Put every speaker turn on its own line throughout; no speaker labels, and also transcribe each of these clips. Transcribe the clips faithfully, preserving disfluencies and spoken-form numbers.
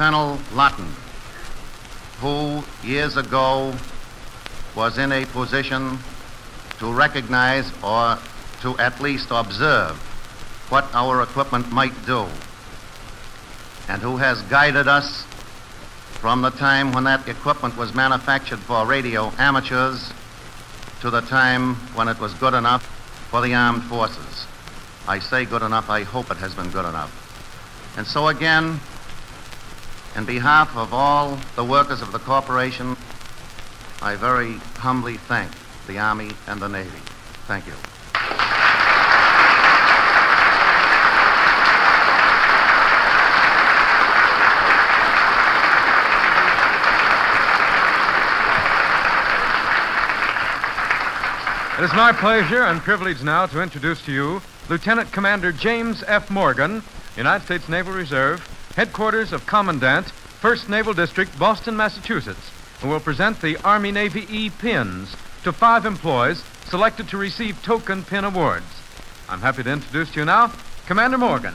Colonel Lawton, who years ago was in a position to recognize or to at least observe what our equipment might do, and who has guided us from the time when that equipment was manufactured for radio amateurs to the time when it was good enough for the armed forces. I say good enough, I hope it has been good enough. And so again, in behalf of all the workers of the corporation, I very humbly thank the Army and the Navy. Thank you.
It is my pleasure and privilege now to introduce to you Lieutenant Commander James F. Morgan, United States Naval Reserve, headquarters of Commandant, first Naval District, Boston, Massachusetts, who will present the Army-Navy E pins to five employees selected to receive token pin awards. I'm happy to introduce to you now Commander Morgan.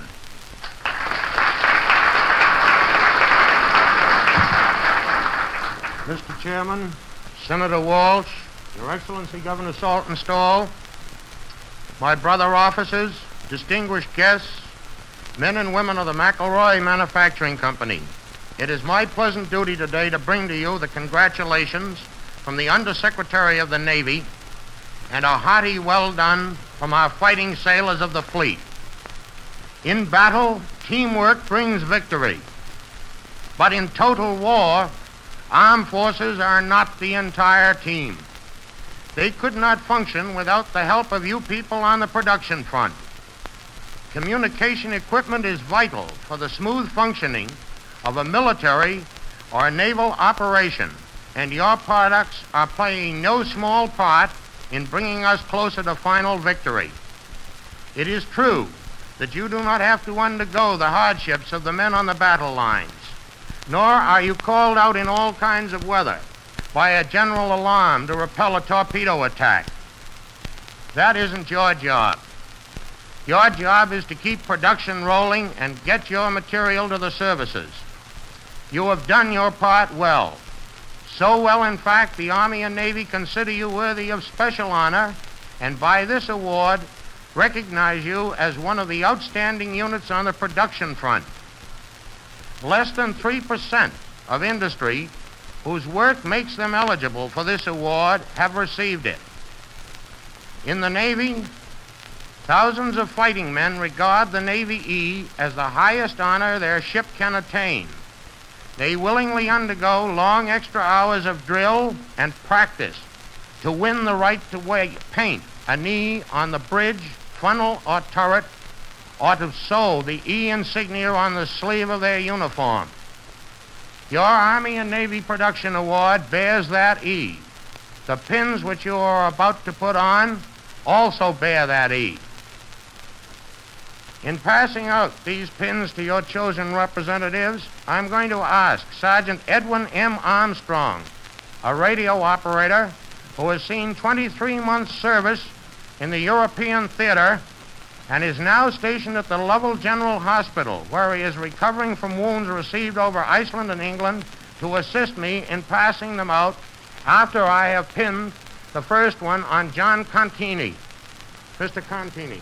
Mister Chairman, Senator Walsh, Your Excellency Governor Saltonstall, my brother officers, distinguished guests, men and women of the McElroy Manufacturing Company, it is my pleasant duty today to bring to you the congratulations from the Undersecretary of the Navy and a hearty well done from our fighting sailors of the fleet. In battle, teamwork brings victory. But in total war, armed forces are not the entire team. They could not function without the help of you people on the production front. Communication equipment is vital for the smooth functioning of a military or naval operation, and your products are playing no small part in bringing us closer to final victory. It is true that you do not have to undergo the hardships of the men on the battle lines, nor are you called out in all kinds of weather by a general alarm to repel a torpedo attack. That isn't your job. Your job is to keep production rolling and get your material to the services. You have done your part well. So well, in fact, the Army and Navy consider you worthy of special honor, and by this award, recognize you as one of the outstanding units on the production front. Less than three percent of industry whose work makes them eligible for this award have received it. In the Navy, thousands of fighting men regard the Navy E as the highest honor their ship can attain. They willingly undergo long extra hours of drill and practice to win the right to weigh, paint a knee on the bridge, funnel, or turret, or to sew the E insignia on the sleeve of their uniform. Your Army and Navy Production Award bears that E. The pins which you are about to put on also bear that E. In passing out these pins to your chosen representatives, I'm going to ask Sergeant Edwin M. Armstrong, a radio operator who has seen twenty-three months' service in the European theater and is now stationed at the Lovell General Hospital, where he is recovering from wounds received over Iceland and England, to assist me in passing them out after I have pinned the first one on John Contini. Mister Contini.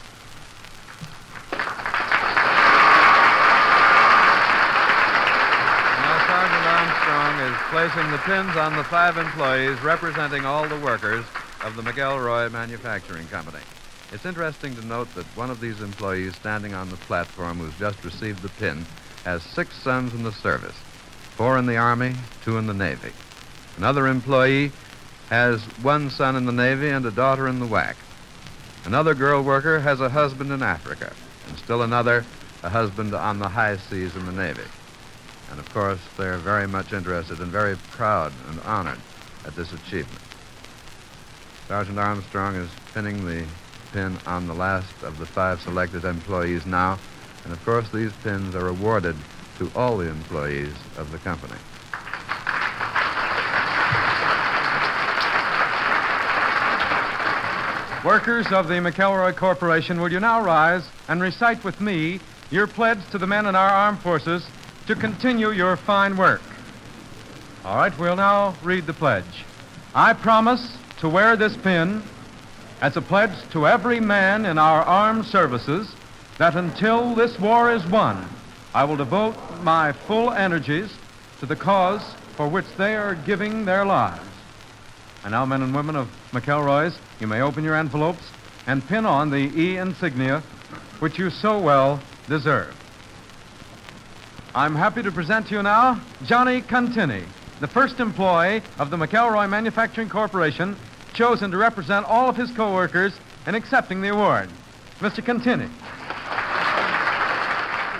Now, Sergeant Armstrong is placing the pins on the five employees representing all the workers of the McElroy Manufacturing Company. It's interesting to note that one of these employees standing on the platform who's just received the pin has six sons in the service, four in the Army, two in the Navy. Another employee has one son in the Navy and a daughter in the W A C. Another girl worker has a husband in Africa, and still another, a husband on the high seas in the Navy. And of course, they're very much interested and very proud and honored at this achievement. Sergeant Armstrong is pinning the pin on the last of the five selected employees now, and of course these pins are awarded to all the employees of the company.
Workers of the McElroy Corporation, will you now rise and recite with me your pledge to the men in our armed forces to continue your fine work. All right, we'll now read the pledge. I promise to wear this pin as a pledge to every man in our armed services that until this war is won, I will devote my full energies to the cause for which they are giving their lives. And now, men and women of McElroy's, you may open your envelopes and pin on the E insignia which you so well deserve. I'm happy to present to you now Johnny Contini, the first employee of the McElroy Manufacturing Corporation, chosen to represent all of his co-workers in accepting the award. Mister Contini.